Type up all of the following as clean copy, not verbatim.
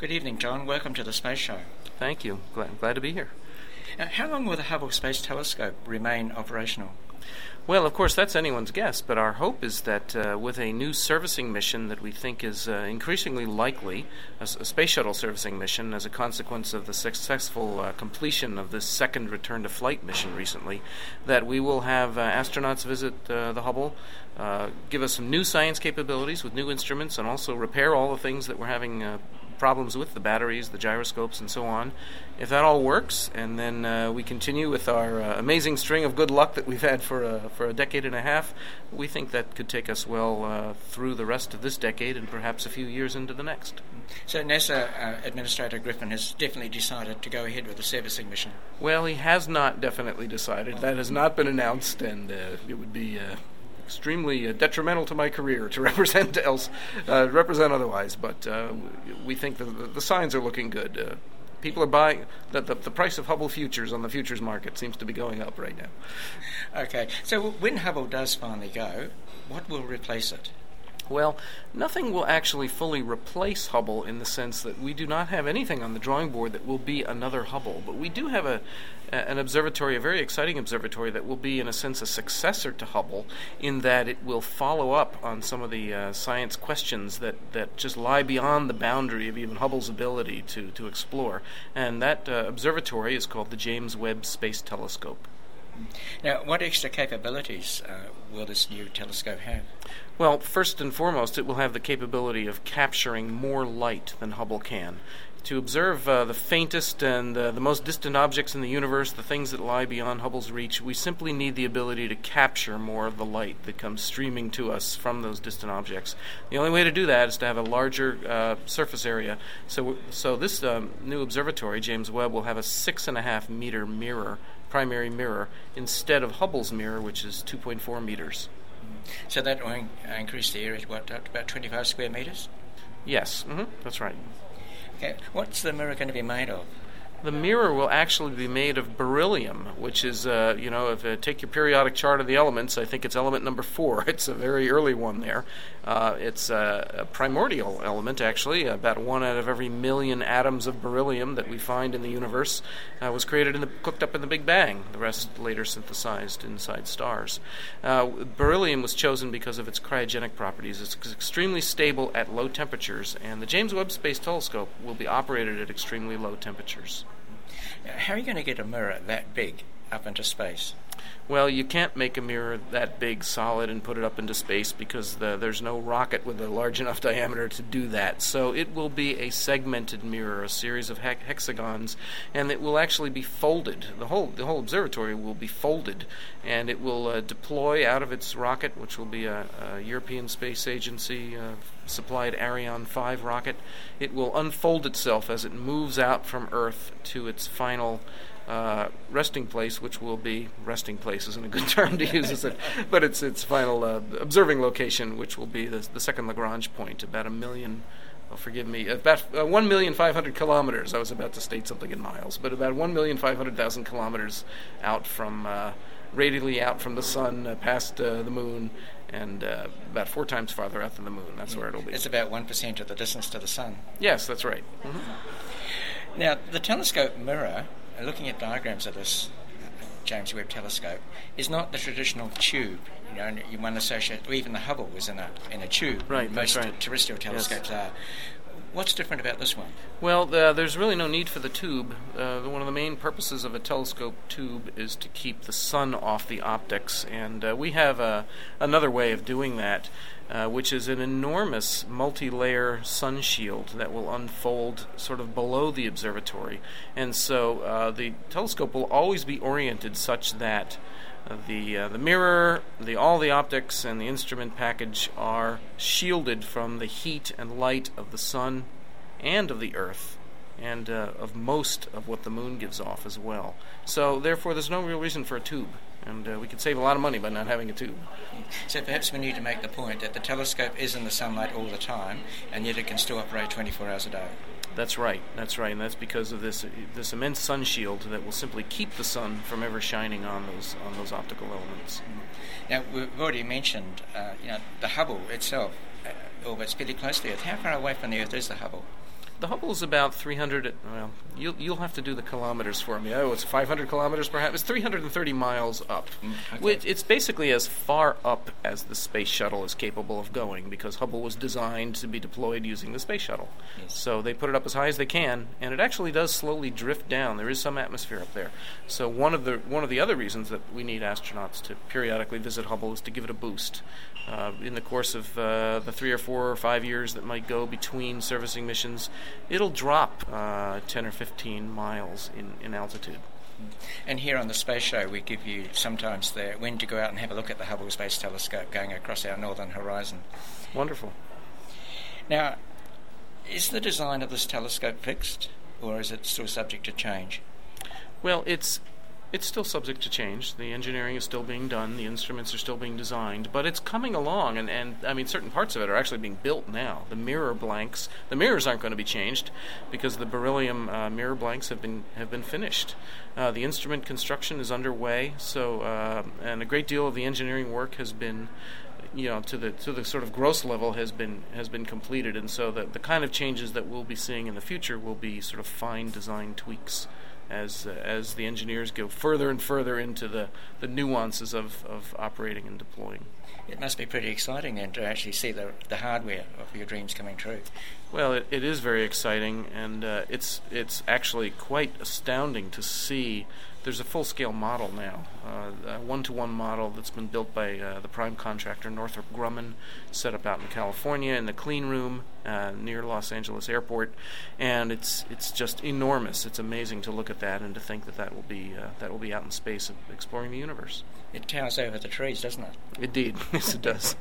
Good evening, John. Welcome to the Space Show. Thank you. Glad to be here. How long will the Hubble Space Telescope remain operational? Well, of course, that's anyone's guess, but our hope is that with a new servicing mission that we think is increasingly likely, a space shuttle servicing mission as a consequence of the successful completion of this second return-to-flight mission recently, that we will have astronauts visit the Hubble, give us some new science capabilities with new instruments, and also repair all the things that we're having problems with, the batteries, the gyroscopes, and so on. If that all works, and then we continue with our amazing string of good luck that we've had for a decade and a half, we think that could take us well through the rest of this decade and perhaps a few years into the next. So NASA Administrator Griffin has definitely decided to go ahead with the servicing mission? Well, he has not definitely decided. That has not been announced, and it would be extremely detrimental to my career to represent otherwise, but we think the signs are looking good. People are buying. The price of Hubble futures on the futures market seems to be going up right now. Okay, so when Hubble does finally go, what will replace it? Well, nothing will actually fully replace Hubble in the sense that we do not have anything on the drawing board that will be another Hubble, but we do have an observatory, a very exciting observatory that will be, in a sense, a successor to Hubble in that it will follow up on some of the science questions that just lie beyond the boundary of even Hubble's ability to explore. And that observatory is called the James Webb Space Telescope. Now, what extra capabilities will this new telescope have? Well, first and foremost, it will have the capability of capturing more light than Hubble can. To observe the faintest and the most distant objects in the universe, the things that lie beyond Hubble's reach, we simply need the ability to capture more of the light that comes streaming to us from those distant objects. The only way to do that is to have a larger surface area. So this new observatory, James Webb, will have a 6.5 meter mirror, primary mirror, instead of Hubble's mirror, which is 2.4 meters. So that will increase the area to about 25 square meters? Yes, that's right. Okay, what's the mirror going to be made of? The mirror will actually be made of beryllium, which is, if you take your periodic chart of the elements, I think it's element number 4. It's a very early one there. It's a primordial element, actually. About 1 out of every million atoms of beryllium that we find in the universe was created cooked up in the Big Bang. The rest later synthesized inside stars. Beryllium was chosen because of its cryogenic properties. It's extremely stable at low temperatures, and the James Webb Space Telescope will be operated at extremely low temperatures. How are you going to get a mirror that big up into space? Well, you can't make a mirror that big, solid, and put it up into space because there's no rocket with a large enough diameter to do that. So it will be a segmented mirror, a series of hexagons, and it will actually be folded. The whole observatory will be folded, and it will deploy out of its rocket, which will be a European Space Agency supplied Ariane 5 rocket. It will unfold itself as it moves out from Earth to its final resting place, which will be resting place isn't a good term to use, is it? But it's final observing location, which will be the second Lagrange point, about 1,500,000 kilometers. I was about to state something in miles, but about 1,500,000 kilometers out from radially out from the sun, past the moon, and about 4 times farther out than the moon. That's where it'll be. It's about 1% of the distance to the sun. Yes, that's right. Mm-hmm. Now, the telescope mirror, looking at diagrams of this James Webb telescope, is not the traditional tube. You one associate, or even the Hubble was in a tube. Right, most that's right. terrestrial telescopes are. What's different about this one? Well, there's really no need for the tube. One of the main purposes of a telescope tube is to keep the sun off the optics, and we have another way of doing that, which is an enormous multi-layer sun shield that will unfold sort of below the observatory. And so the telescope will always be oriented such that the mirror, all the optics, and the instrument package are shielded from the heat and light of the sun and of the Earth, and of most of what the moon gives off as well. So therefore there's no real reason for a tube, and we could save a lot of money by not having a tube. So perhaps we need to make the point that the telescope is in the sunlight all the time, and yet it can still operate 24 hours a day. That's right, and that's because of this immense sun shield that will simply keep the sun from ever shining on those optical elements. Now, we've already mentioned, the Hubble itself orbits fairly close to the Earth. How far away from the Earth is the Hubble? The Hubble is about 300. Well, you'll have to do the kilometers for me. Oh, it's 500 kilometers perhaps. It's 330 miles up. Okay. It's basically as far up as the space shuttle is capable of going, because Hubble was designed to be deployed using the space shuttle. Yes. So they put it up as high as they can, and it actually does slowly drift down. There is some atmosphere up there. So one of the other reasons that we need astronauts to periodically visit Hubble is to give it a boost. In the course of the 3 or 4 or 5 years that might go between servicing missions, it'll drop 10 or 15 miles in altitude. And here on the Space Show, we give you sometimes when to go out and have a look at the Hubble Space Telescope going across our northern horizon. Wonderful. Now, is the design of this telescope fixed, or is it still subject to change? Well, it's still subject to change. The engineering is still being done. The instruments are still being designed. But it's coming along, and I mean, certain parts of it are actually being built now. The mirror blanks, the mirrors aren't going to be changed because the beryllium mirror blanks have been finished. The instrument construction is underway. So, and a great deal of the engineering work has been, to the sort of gross level has been completed. And so the kind of changes that we'll be seeing in the future will be sort of fine design tweaks as the engineers go further and further into the nuances of operating and deploying. It must be pretty exciting then to actually see the hardware of your dreams coming true. Well, it is very exciting, and it's actually quite astounding to see. There's a full-scale model now, a one-to-one model that's been built by the prime contractor Northrop Grumman, set up out in California in the clean room near Los Angeles Airport, and it's just enormous. It's amazing to look at that and to think that will be out in space exploring the universe. It towers over the trees, doesn't it? Indeed, yes, it does.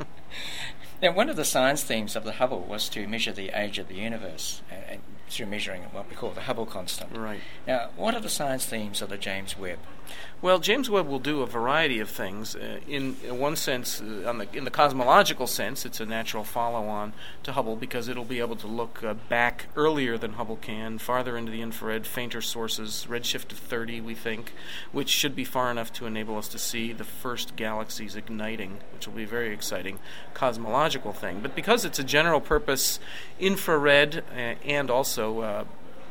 Now, one of the science themes of the Hubble was to measure the age of the universe, and through measuring what we call the Hubble constant. Right. Now, what are the science themes of the James Webb? Well, James Webb will do a variety of things. In one sense, in the cosmological sense, it's a natural follow-on to Hubble because it'll be able to look back earlier than Hubble can, farther into the infrared, fainter sources, redshift of 30, we think, which should be far enough to enable us to see the first galaxies igniting, which will be a very exciting cosmological thing. But because it's a general-purpose infrared and also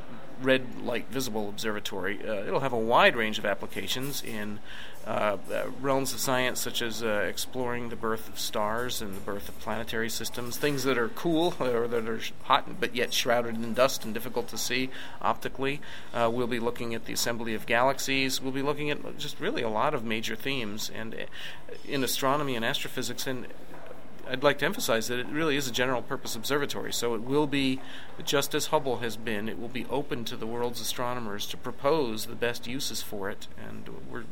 red light visible observatory, it'll have a wide range of applications in realms of science such as exploring the birth of stars and the birth of planetary systems, things that are cool or that are hot but yet shrouded in dust and difficult to see optically. We'll be looking at the assembly of galaxies. We'll be looking at just really a lot of major themes and in astronomy and astrophysics, and I'd like to emphasize that it really is a general-purpose observatory, so it will be, just as Hubble has been, it will be open to the world's astronomers to propose the best uses for it, and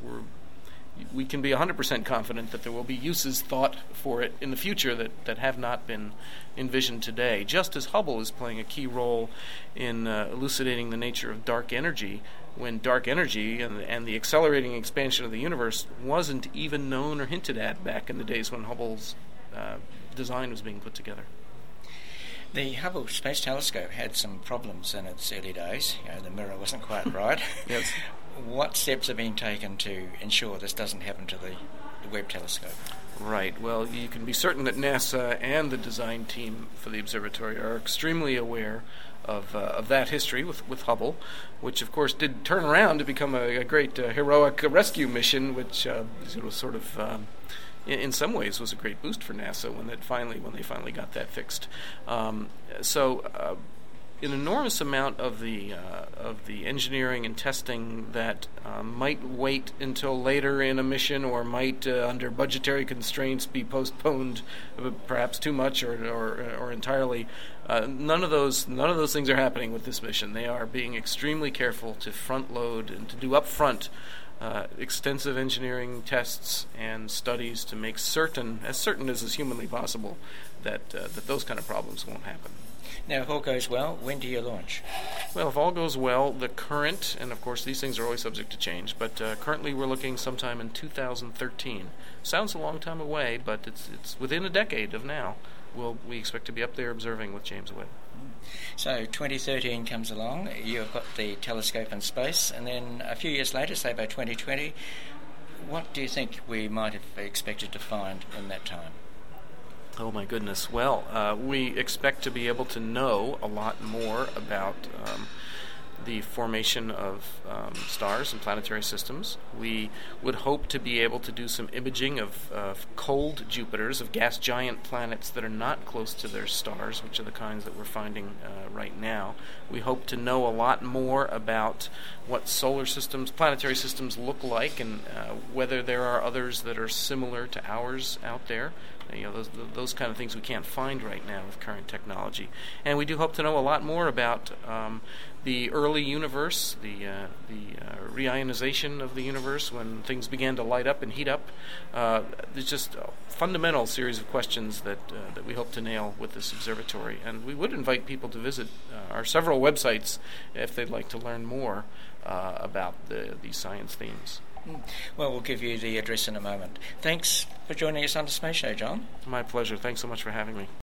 we can be 100% confident that there will be uses thought for it in the future that have not been envisioned today. Just as Hubble is playing a key role in elucidating the nature of dark energy, when dark energy and the accelerating expansion of the universe wasn't even known or hinted at back in the days when Hubble's design was being put together. The Hubble Space Telescope had some problems in its early days. The mirror wasn't quite right. Yes. What steps are being taken to ensure this doesn't happen to the Webb telescope? Right. Well, you can be certain that NASA and the design team for the observatory are extremely aware of that history with Hubble, which of course did turn around to become a great heroic rescue mission, which was sort of in some ways was a great boost for NASA when they finally got that fixed. An enormous amount of the engineering and testing that might wait until later in a mission, or might under budgetary constraints be postponed, perhaps too much or entirely. None of those things are happening with this mission. They are being extremely careful to front load and to do upfront extensive engineering tests and studies to make certain as is humanly possible, that those kind of problems won't happen. Now, if all goes well, when do you launch? Well, if all goes well, the current, and of course these things are always subject to change, but currently we're looking sometime in 2013. Sounds a long time away, but it's within a decade of now. We expect to be up there observing with James Webb. So 2013 comes along, you've got the telescope in space, and then a few years later, say by 2020, what do you think we might have expected to find in that time? Oh my goodness. Well, we expect to be able to know a lot more about the formation of stars and planetary systems. We would hope to be able to do some imaging of cold Jupiters, of gas giant planets that are not close to their stars, which are the kinds that we're finding right now. We hope to know a lot more about what solar systems, planetary systems look like, and whether there are others that are similar to ours out there. Those kind of things we can't find right now with current technology. And we do hope to know a lot more about the early universe, the reionization of the universe when things began to light up and heat up. There's just a fundamental series of questions that we hope to nail with this observatory. And we would invite people to visit our several websites if they'd like to learn more about these science themes. Well, we'll give you the address in a moment. Thanks for joining us on the Space Show, John. My pleasure. Thanks so much for having me.